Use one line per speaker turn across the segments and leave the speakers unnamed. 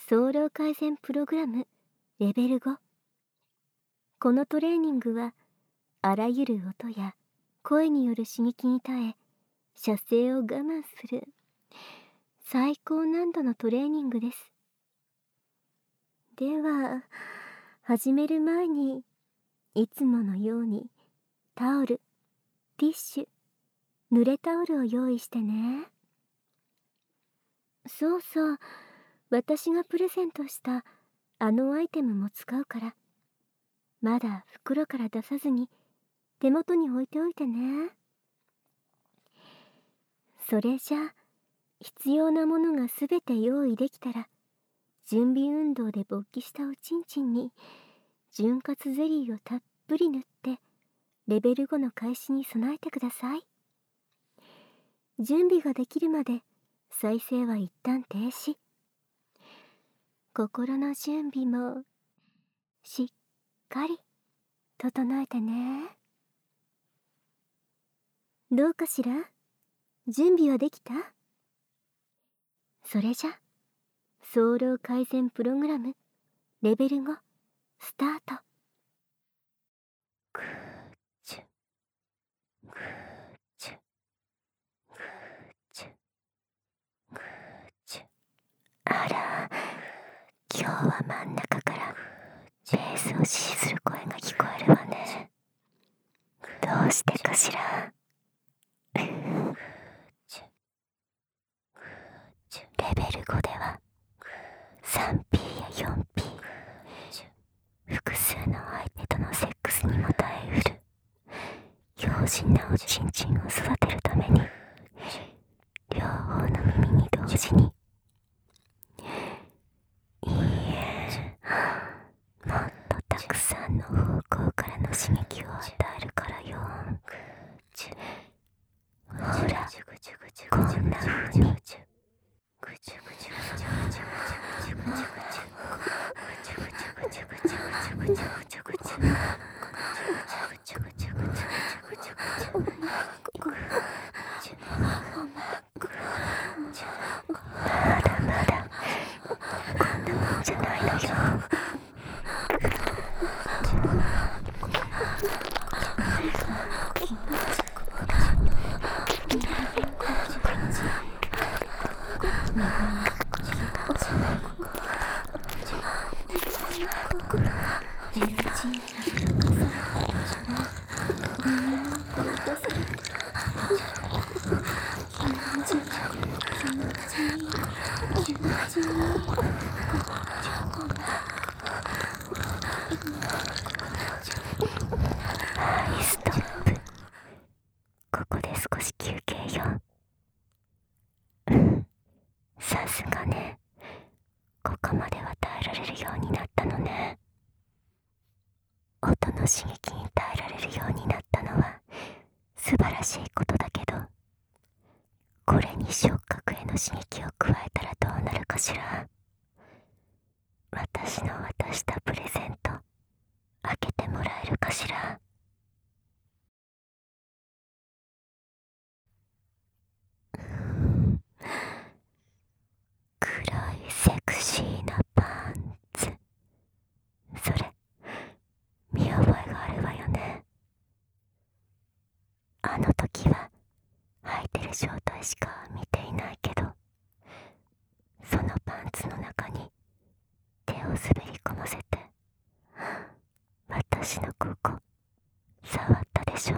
早漏改善プログラムレベル5。このトレーニングはあらゆる音や声による刺激に耐え、射精を我慢する最高難度のトレーニングです。では始める前に、いつものようにタオル、ティッシュ、濡れタオルを用意してね。そうそう、私がプレゼントしたあのアイテムも使うから、まだ袋から出さずに手元に置いておいてね。それじゃ必要なものがすべて用意できたら、準備運動で勃起したおちんちんに潤滑ゼリーをたっぷり塗ってレベル5の開始に備えてください。準備ができるまで再生は一旦停止。心の準備もしっかり整えてね。どうかしら？準備はできた？それじゃ早漏改善プログラムレベル5スタート。あら、今日は真ん中からベースを指示する声が聞こえるわね。どうしてかしら。レベル5では 3P や 4P、 複数の相手とのセックスにも耐えうる強靭なおちんちんを育てるために、両方の耳に同時に、いいえ、もっとたくさんの方向からの刺激を与えるからよ。ほら、こんな風にまだまだこんなもんじゃないのよ。はい、ストップ。ここで少し休憩よ。さすがね、ここまでは耐えられるようになったのね。音の刺激に耐えられるようになったのは素晴らしいことだけど、これに触覚への刺激を加えたらどうなるかしら。私の渡したプレゼント開けてもらえるかしら。黒いセクシーなパンツ、それ見覚えがあるわよね。あの時は履いてる状態しか見ていないけど、そのパンツの中に手を滑り込ませて私のここ触ったでしょ。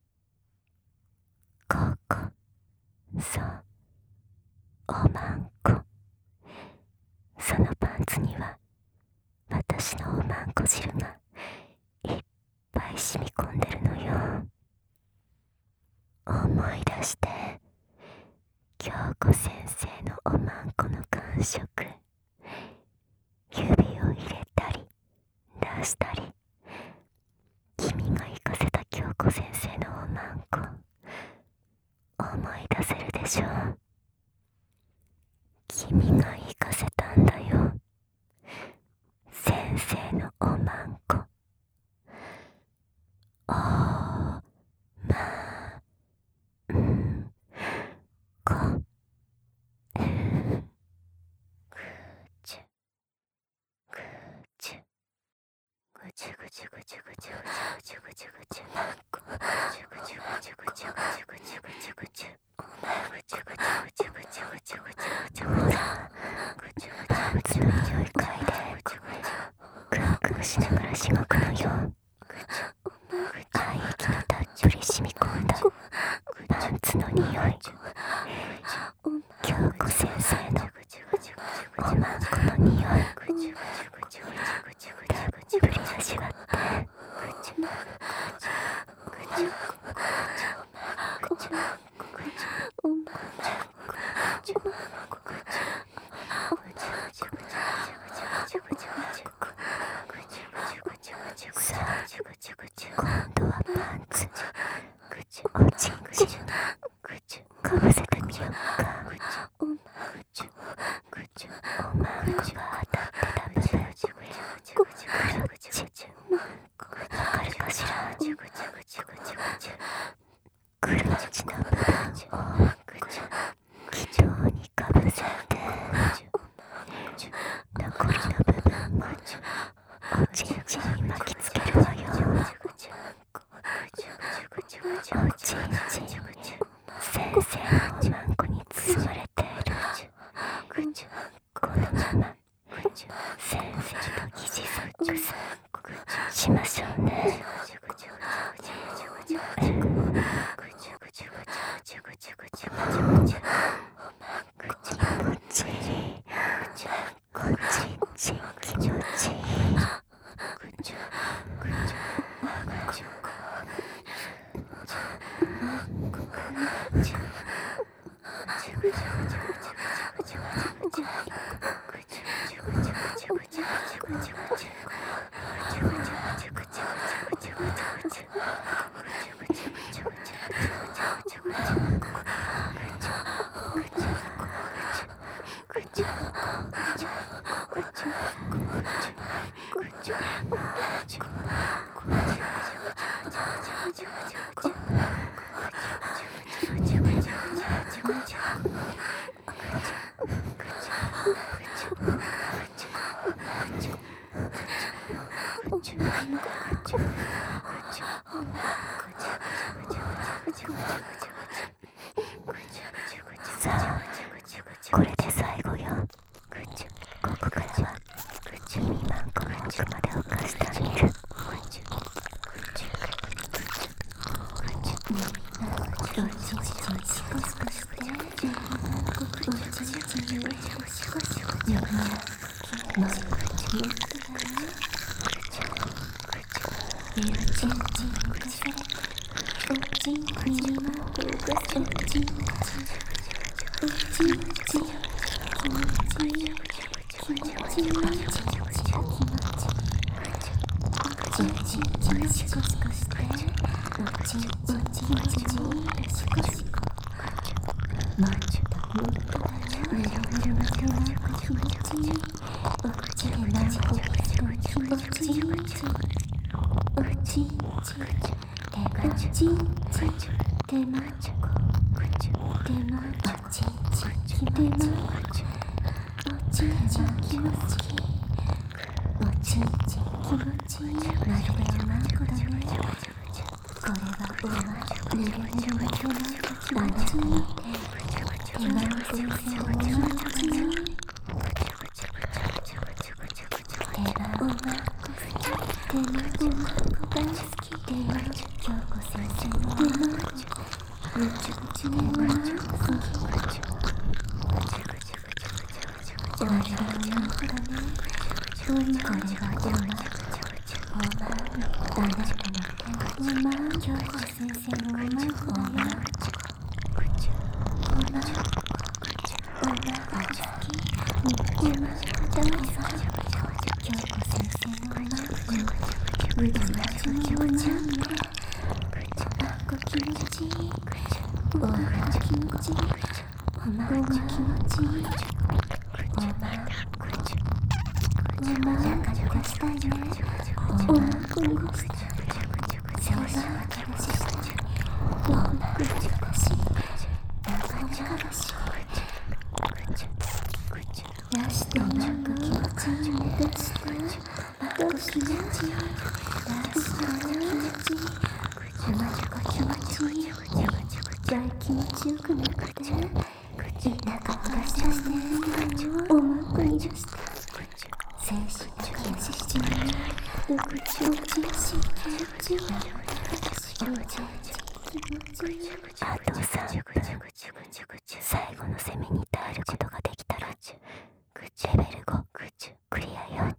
ここ、そうおまんこ。そのパンツには私のおまんこ汁がいっぱい染み込んでるのよ。思い出して、京子先生のおまんこの感触、指を入れたり出したり、君が行かせた京子先生のおまんこ思い出せるでしょ。君が行かせたんだよ、先生のおまんこ。おまんこ。 つの匂い嗅いでクンクンしながらしごくのよ。愛液のたっぷり染み込んだパンツの匂い、京子先生のおまんこの匂い、たっぷり味わって。さあ、今度はパンツおちんちんかぶせてみようか。おまんこが当たってた部分、クロッチわかるかしら。クロッチの部分を気丈にかぶせて、残りの部分もおちんちんに巻きつけるわよ。おちんちん先生のおまんこに包まれている。このまま先生と疑似セックスしましょうね。気持ちいい。さあ、これで最後よ。ここからは耳まんこの奥まで浮かしてあげる。 あと3分、最後の攻めに耐えることができたらレベル5クリアよ。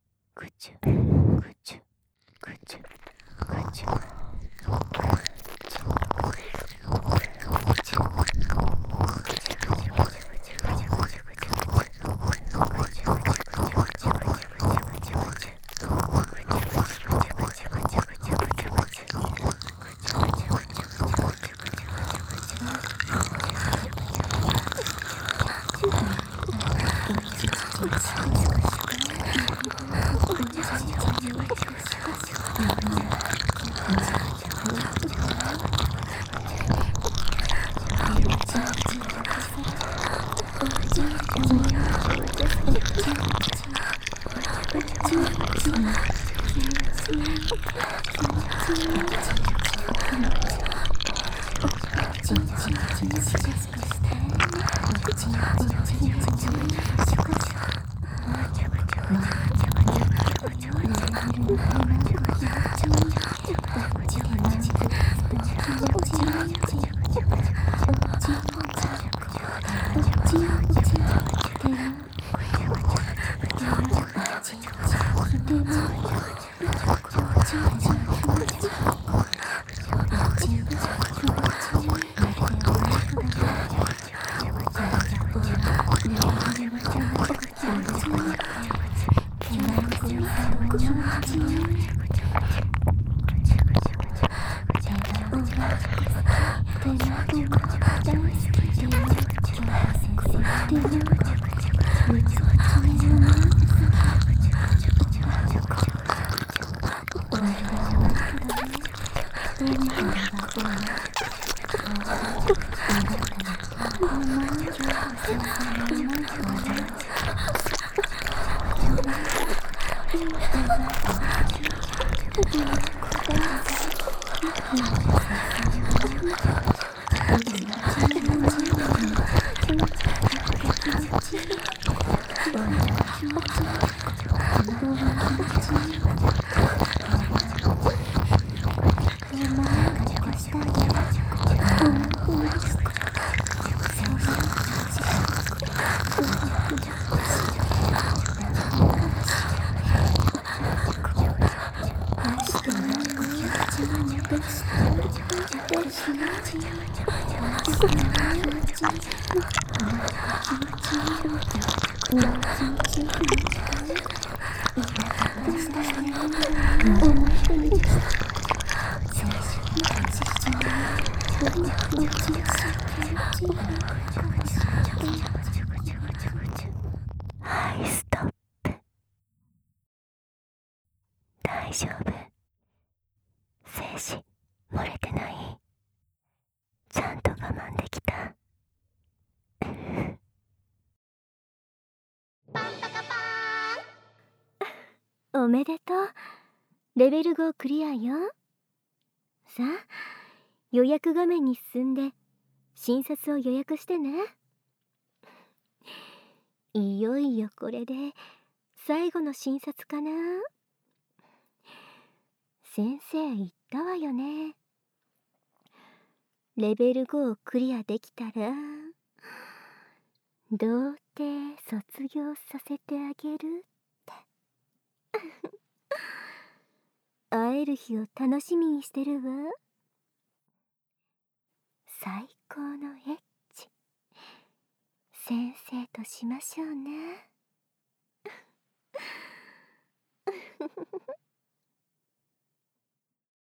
はい、ストップ。大丈夫。精子漏れてない？ちゃんと我慢できた？おめでとう。レベル5クリアよ。さあ、予約画面に進んで診察を予約してね。いよいよこれで最後の診察かな。先生言ったわよね。レベル5をクリアできたら童貞卒業させてあげるって会える日を楽しみにしてるわ。最高のエッチ先生としましょうね。